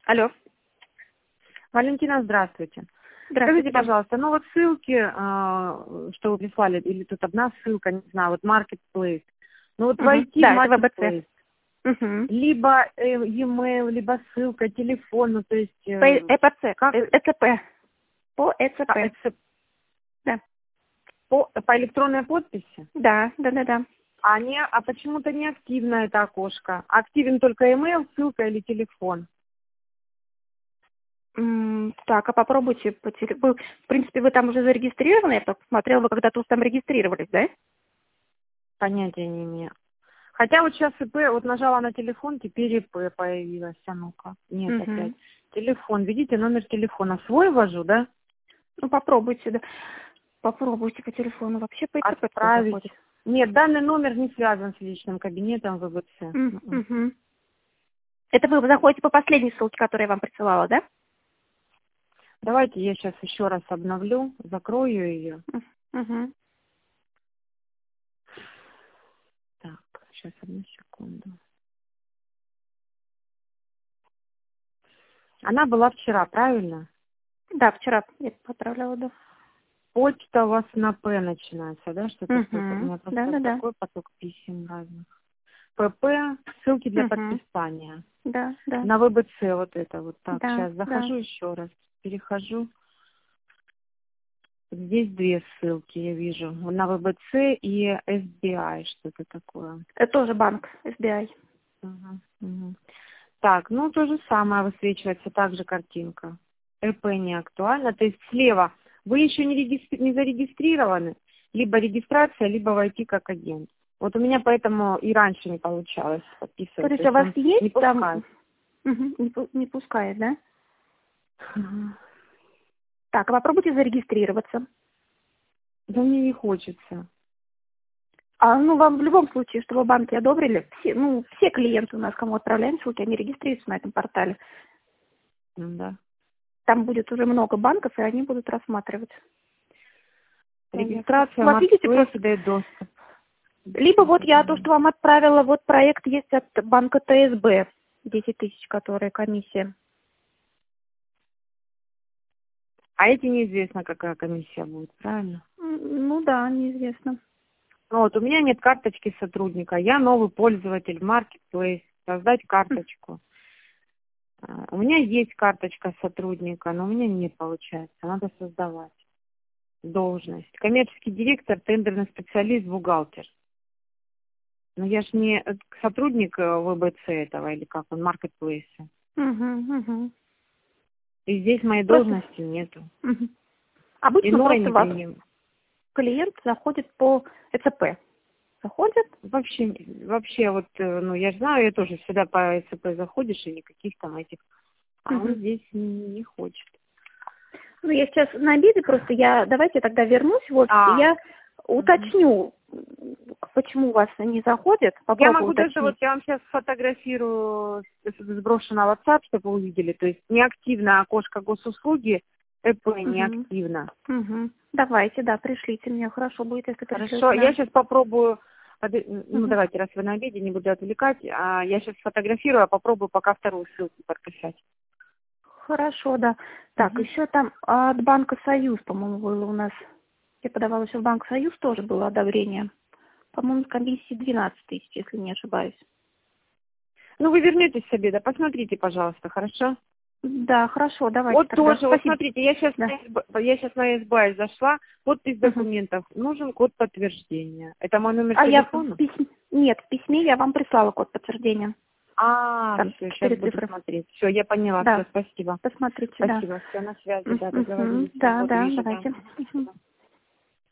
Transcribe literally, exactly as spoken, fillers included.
Алло. Валентина, здравствуйте. Здравствуйте. Скажите, пожалуйста, ну вот ссылки, э, что вы прислали, или тут одна ссылка, не знаю, вот Marketplace. Ну вот Угу. войти Да, в это Marketplace, ВБЦ. Угу. либо э, e-mail, либо ссылка, телефон, ну то есть По э, ЭПЦ. как Э- ЭЦП. По а, ЭЦП. это Да. по, по электронной подписи? Да, да, да, да. А, не, а почему-то не активно это окошко. Активен только e-mail, ссылка или телефон. М, Так, а попробуйте по теле- вы, в принципе, вы там уже зарегистрированы, я так посмотрела, вы когда-то уж там регистрировались, да? Понятия не имею. Хотя вот сейчас ИП, вот нажала на телефон, теперь ИП появилась. А ну-ка. Нет, опять. Угу. Телефон. Видите, номер телефона свой ввожу, да? Ну, попробуйте, да. Попробуйте по телефону. Вообще по ЭЦП кто Отправить. заходит. Нет, данный номер не связан с личным кабинетом ВБЦ. М, М-м. Угу. Это вы заходите по последней ссылке, которую я вам присылала, да? Давайте я сейчас еще раз обновлю, закрою ее. Угу. Так, сейчас одну секунду. Она была вчера, правильно? Да, вчера я отправляла, да. Почта у вас на П начинается, да? Что-то что-то. У Угу. меня Да, просто да, да. такой поток писем разных. ПП, ссылки для Угу. подписания. Да, да, На ВБЦ вот это вот. Так, да, сейчас да. захожу еще раз. Перехожу. Здесь две ссылки я вижу. На ВБЦ и эс би ай, что-то такое. Это тоже банк, эс би ай. Мгм, мгм. Так, ну то же самое высвечивается, также картинка. ЭП не актуально. То есть слева вы еще не, регистри- не зарегистрированы, либо регистрация, либо войти как агент. Вот у меня поэтому и раньше не получалось То подписывать. То есть у есть вас он не есть там... пускает. Мгм, не, пу- не пускает, да? Мгм. Так, а попробуйте зарегистрироваться. Да мне не хочется. А, ну, вам в любом случае, чтобы банки одобрили, все, ну, все клиенты у нас, кому отправляем ссылки, они регистрируются на этом портале. М, Да. Там будет уже много банков, и они будут рассматривать заявку. У Регистрация, вас, видите, маркетплейс просто... дает доступ. Либо вот я то, что вам отправила, вот проект есть от банка Тэ Эс Бэ, десять тысяч, которая комиссия. А эти неизвестно, какая комиссия будет, правильно? М, Ну да, неизвестно. Ну вот, у меня нет карточки сотрудника, я новый пользователь Marketplace, создать карточку. А, У меня есть карточка сотрудника, но у меня не получается, надо создавать должность. Коммерческий директор, тендерный специалист, бухгалтер. Но я ж не э, сотрудник э, ВБЦ этого, или как он, Marketplace. Угу, угу. И здесь моей Просто... должности нету. Мгм. И Обычно новой просто не вас принимаю. клиент заходит по Э Цэ Пэ. Заходит. Вообще, вообще вот, э, ну, я же знаю, я тоже всегда по СП заходишь, и никаких там этих, а он Мгм. здесь не, не хочет. Ну, я сейчас на обеде, просто я, давайте тогда вернусь в офис, и А, я мгм. уточню, почему у вас не заходит, Я попробую могу даже, вот уточнить. я вам сейчас сфотографирую, с- сброшу на WhatsApp, чтобы вы увидели, то есть неактивно окошко госуслуги, ЭП Угу. неактивно. Угу. Давайте, да, пришлите мне, хорошо будет, если пришлете, Хорошо, я да. сейчас попробую, поды- ну Угу. давайте, раз вы на обеде, не буду отвлекать, а я сейчас сфотографирую, а попробую пока вторую ссылку подписать. Хорошо, да. Так, Мгм. еще там от Банка Союз, по-моему, было у нас. Я подавала еще в Банк Союз, тоже было одобрение. По-моему, комиссии двенадцать тысяч, если не ошибаюсь. Ну вы вернетесь с обеда, посмотрите, пожалуйста, хорошо? Да, хорошо, давайте Вот тогда. тоже, вот Спасибо. смотрите, я сейчас, Да. я сейчас на эс бэ ай зашла, подпись Мгм. документов, нужен код подтверждения. Это мой номер А я в телефона? письме... Нет, в письме я вам прислала код подтверждения. А, Там все, сейчас четыре буду цифры. смотреть. Все, я поняла, все, Да, спасибо. посмотрите, да. Спасибо, все, на связи, да, Мгм. договорились. Да, Вот да, вижу, да. давайте. Мгм. Спасибо.